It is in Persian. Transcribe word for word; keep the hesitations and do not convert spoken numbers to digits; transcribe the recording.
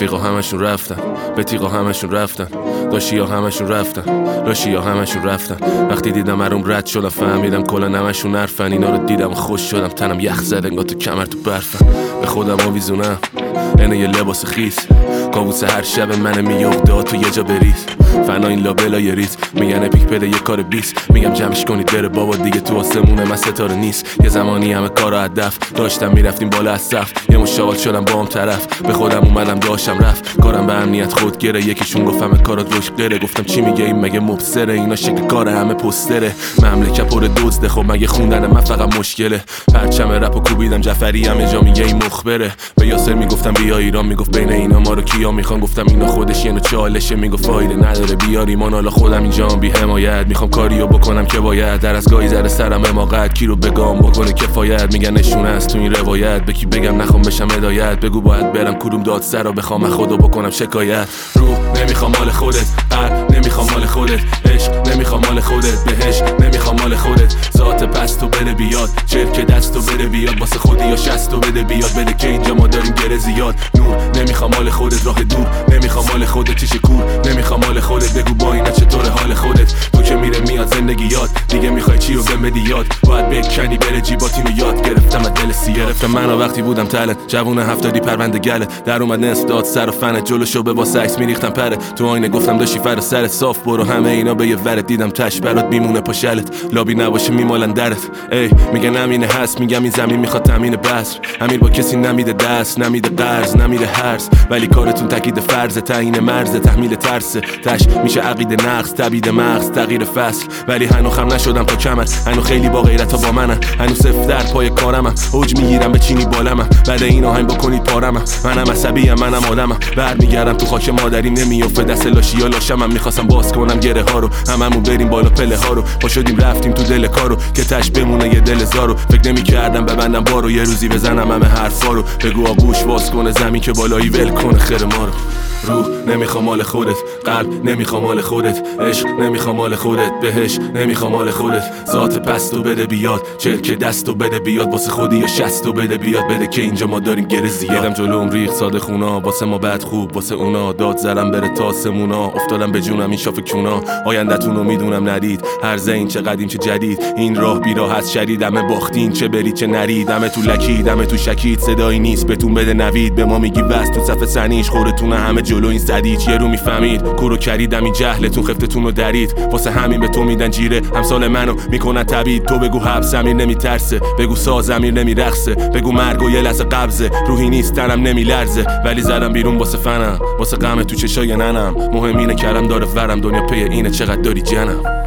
رفیقا همشون رفتن، بتیقا همشون رفتن، داشتیا همشون رفتن، لاشیا همشون رفتن. وقتی دیدم اروم رد شدم فهمیدم کلا نمشون نرفن. اینا رو دیدم و خوش شدم، تنم یخ زد انگار تو کمر تو برفن. به خودم آویزونم اینه یه لباس خیس، کابوس هر شب من میفته تو یه جا بریز. فنا این لابلا یه ریز میگن اپیک پده یه کار بیس. میگم جمعش کنید بره بابا دیگه تو آسمونه من ستاره نیست. یه زمانی همه کارا هدف داشتم میرفتیم بالا از صف، یه مشاغل شدم با هم طرف. به خودم اومدم داشتم رفت کارم به امنیت خود گره. یکیشون گفت همه کارات روش غیره، گفتم چی میگه این مگه مبصره؟ اینا شکل کار همه پستره، مملکت پر دزده. خب مگه خوندن من فقط مشکله؟ پرچم رپو کوبیدم جعفری همه جا میگه این مخبره. به یاسر میگفتم بیا ایران، میگفت بین اینا ما رو کیا میخوان. گفتم اینا خودش یه نوع چالشه، میگفت فایده نداره بیاری من حالا خودم اینجا بی حمایت. میخوام کاریو بکنم که باید، در از گاهی زره سرم حماقت. کی رو بگم بکنه کفایت؟ میگن نشونه است تو این روایت. به کی بگم نخوام بشم هدایت؟ بگو باید برم کدوم دادسر رو بخوام خدا بکنم شکایت. روح نمیخوام مال خودت، قلب نمیخوام مال خودت، عشق نمیخوام مال خودت، بهش نمیخوام مال خودت. ذات پستو بده بیاد، چرک دستو بده بیاد، واسه خودی یا شستو بده بیاد. بده که اینجا ما داریم گره زیاد. نور نمیخوام مال خودت، راه دور نمیخوام مال خودت، چیش کور نمیخوام مال خودت. بگو با اینا چطور حال خودت؟ تو که میره میاد زندگی یاد، دیگه میخوای چی رو بهم بدی یاد؟ باید بکنی بره جیباتینو یاد. گرفتم از دل سی گرفتم منو وقتی بودم تلت، جوون هفتادی پرونده گله. در اومد نصف داد سر و فنت، جلوشو به با سکس میریختم پره. تو آینه گفتم داشتی فر سرت صاف برو، همه اینا به یه ورت. دیدم تش برات میمونه پاشلت، لابی نباشه میمالن درت. ای میگن امینه هست، میگم این زمین میخواد تامین بس. امیر با کسی نمیده دست، نمیده قرض، نمیده هرس. ولی کارتون تاکید فرض، تعیین مرز، تحمیل ترس. تش میشه عقیده نقص، تبیید مغز، تغییر فصل. ولی هنو خم نشدم تا کمن، هنو خیلی با غیرتا با منن. هنو صفر در پای کارمم، اوج میگیرم به چینی بالمم. بعد این آهنگ بکنید پارمم، منم عصبیم منم آدمم. برمیگردم تو خاک مادریم نمیافته دست لاشیا لاشمم. میخواستم باز کنم گره ها رو، هممون بریم بالا پله ها رو. پا شدیم رفتیم تو دل کارو که تش بمونه یه دل زارو. فکر نمیکردم ببندم بارو، یه روزی بزنم همه حرفا رو. بگو آگوش باز کنه زمین که بالایی ول کنه خیر ما رو. روح نمیخوام مال خودت، قلب نمیخوام مال خودت، عشق نمیخوام مال خودت، بهش نمیخوام مال خودت. ذات پستو بده بیاد، چرک دستو بده بیاد، واسه خودی یا شستو بده بیاد. بده که اینجا ما داریم گره زیاد. دیدم جلوم ریخ ساده خونا، واسه ما بد خوب واسه اونا. داد زرم بره تا سمونا، افتادم به جونم این شاف کونا. آینده‌تونو میدونم ندید، هر زین چه قدیم چه جدید. این راه بی راه هست شدید، همه باختین چه برید چه نرید. همه تو لکید همه تو شکید، صدایی نیست بهتون بده نوید. به ما میگی بس تو صف سنیش خورتونه همه جلو این صدیج. یه رو میفهمید کورو کریدم این جهلتون خفتتون رو درید. واسه همین به تو میدن جیره، همسال منو میکنن تبید. تو بگو حبس امیر نمیترسه، بگو ساز امیر نمیرقصه. بگو مرگ و یه لحظه قبضه، روحی نیست تنم نمیلرزه. ولی زدم بیرون واسه فنم، واسه غم تو چشای ننم. مهم اینه کرم داره ورم، دنیا پی اینه چقدر داری جنم.